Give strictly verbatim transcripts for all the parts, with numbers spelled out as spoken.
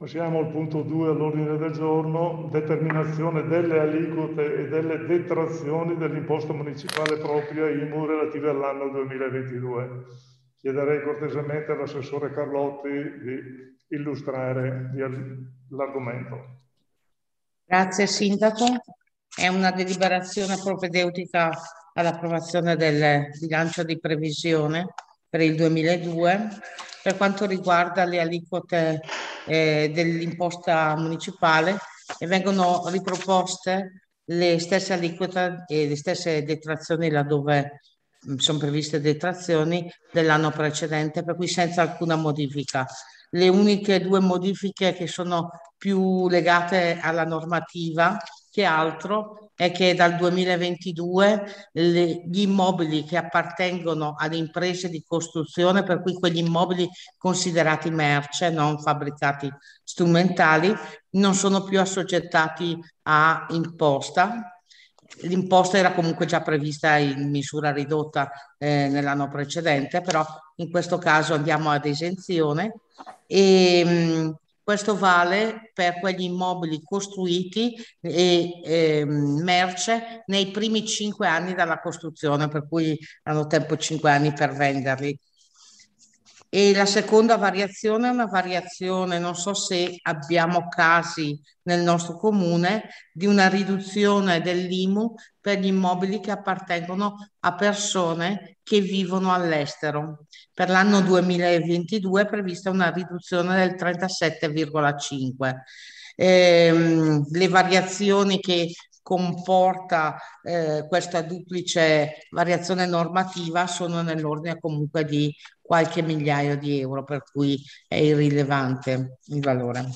Passiamo al punto due all'ordine del giorno, determinazione delle aliquote e delle detrazioni dell'imposta municipale propria I M U relative all'anno duemilaventidue. Chiederei cortesemente all'assessore Carlotti di illustrare l'argomento. Grazie Sindaco. È una deliberazione propedeutica all'approvazione del bilancio di previsione per il duemiladue per quanto riguarda le aliquote eh, dell'imposta municipale, e vengono riproposte le stesse aliquote e le stesse detrazioni laddove mh, sono previste detrazioni dell'anno precedente, per cui senza alcuna modifica. Le uniche due modifiche che sono più legate alla normativa che altro è che dal duemilaventidue le, gli immobili che appartengono alle imprese di costruzione, per cui quegli immobili considerati merce, non fabbricati strumentali, non sono più assoggettati a imposta. L'imposta era comunque già prevista in misura ridotta eh, nell'anno precedente, però in questo caso andiamo ad esenzione e mh, questo vale per quegli immobili costruiti e eh, merce nei primi cinque anni dalla costruzione, per cui hanno tempo cinque anni per venderli. E la seconda variazione è una variazione, non so se abbiamo casi nel nostro comune, di una riduzione dell'I M U per gli immobili che appartengono a persone che vivono all'estero. Per l'anno duemilaventidue è prevista una riduzione del trentasette virgola cinque. Ehm, le variazioni che comporta eh, questa duplice variazione normativa sono nell'ordine comunque di qualche migliaio di euro, per cui è irrilevante il valore.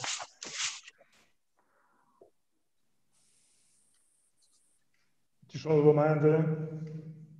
Ci sono domande?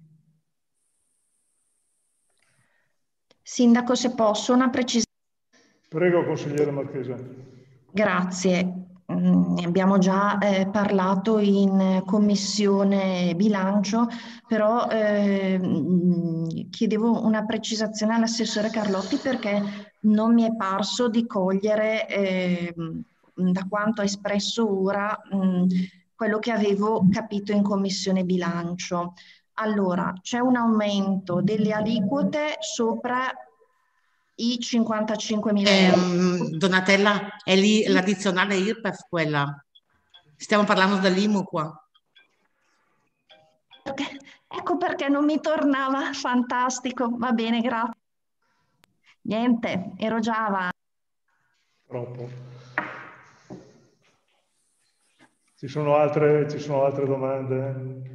Sindaco, se posso, una precisione. Prego, consigliere Marchese. Grazie. Ne abbiamo già eh, parlato in commissione bilancio, però eh, chiedevo una precisazione all'assessore Carlotti perché non mi è parso di cogliere eh, da quanto ha espresso ora mh, quello che avevo capito in commissione bilancio. Allora, c'è un aumento delle aliquote sopra i cinquantacinquemila euro. Eh, Donatella, è lì l'addizionale I R P E F quella. Stiamo parlando dell'I M U qua. Okay. Ecco perché non mi tornava. Fantastico, va bene, grazie. Niente, ero già avanti. Troppo. Ci sono altre, ci sono altre domande?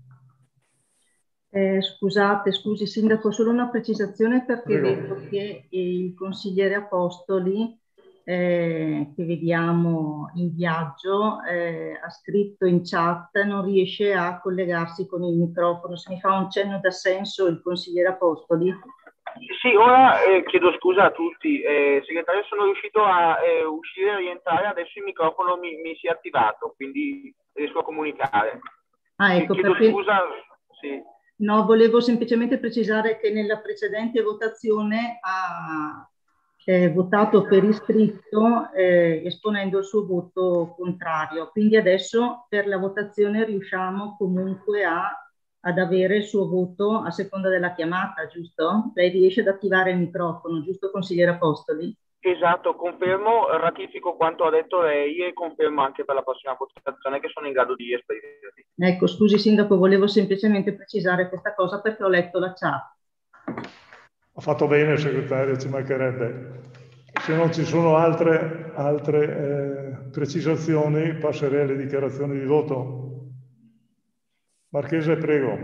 Eh, scusate, scusi Sindaco, solo una precisazione perché Prego. vedo che il consigliere Apostoli, eh, che vediamo in viaggio, eh, ha scritto in chat, non riesce a collegarsi con il microfono. Se mi fa un cenno d'assenso il consigliere Apostoli. Sì, ora eh, chiedo scusa a tutti. Eh, segretario, sono riuscito a eh, uscire e rientrare, adesso il microfono mi, mi si è attivato, quindi riesco a comunicare. Ah, ecco, chiedo perché... scusa. Sì. No, volevo semplicemente precisare che nella precedente votazione ha eh, votato per iscritto eh, esponendo il suo voto contrario. Quindi adesso per la votazione riusciamo comunque a, ad avere il suo voto a seconda della chiamata, giusto? Lei riesce ad attivare il microfono, giusto consigliere Apostoli? Esatto, confermo, ratifico quanto ha detto lei e confermo anche per la prossima votazione che sono in grado di esprimermi. Ecco, scusi Sindaco, volevo semplicemente precisare questa cosa perché ho letto la chat. Ha fatto bene il segretario, ci mancherebbe. Se non ci sono altre, altre eh, precisazioni, passerei alle dichiarazioni di voto. Marchese, prego.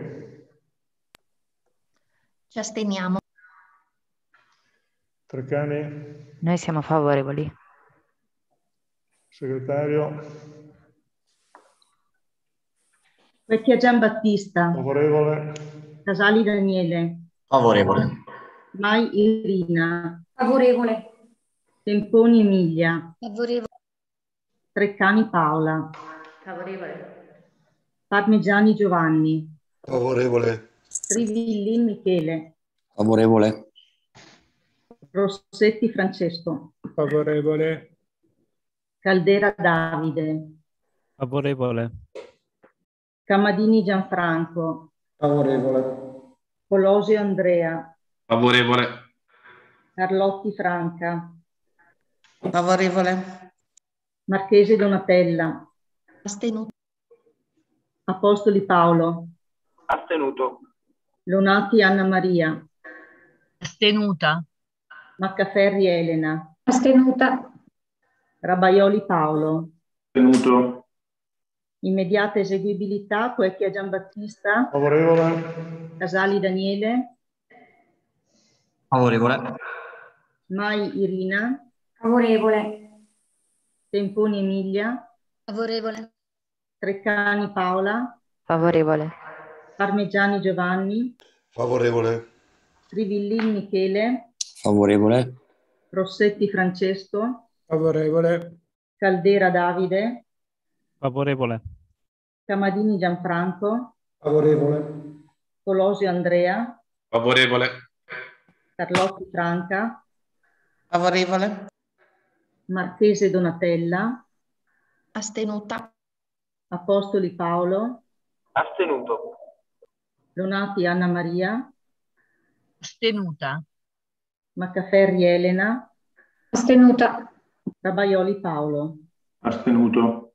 Ci asteniamo. Treccani? Noi siamo favorevoli. Segretario? Vecchia Giambattista. Favorevole. Casali Daniele. Favorevole. Mai Irina. Favorevole. Temponi Emilia. Favorevole. Treccani Paola. Favorevole. Parmigiani Giovanni. Favorevole. Trivilli Michele. Favorevole. Rossetti Francesco. Favorevole. Caldera Davide. Favorevole. Camadini Gianfranco. Favorevole. Colosio Andrea. Favorevole. Carlotti Franca. Favorevole. Marchese Donatella. Astenuto. Apostoli Paolo. Astenuto. Lonati Anna Maria. Astenuta. Maccaferri Elena. Astenuta. Rabaioli Paolo. Astenuto. Immediata eseguibilità, Quecchia Giambattista. Favorevole. Casali Daniele. Favorevole. Mai Irina. Favorevole. Temponi Emilia. Favorevole. Treccani Paola. Favorevole. Parmigiani Giovanni. Favorevole. Rivillin Michele. Favorevole. Rossetti Francesco. Favorevole. Caldera Davide. Favorevole. Camadini Gianfranco. Favorevole. Colosio Andrea. Favorevole. Carlotti Franca. Favorevole. Marchese Donatella. Astenuta. Apostoli Paolo. Astenuto. Lonati Anna Maria. Astenuta. Maccaferri Elena. Astenuta. Rabaioli Paolo. Astenuto.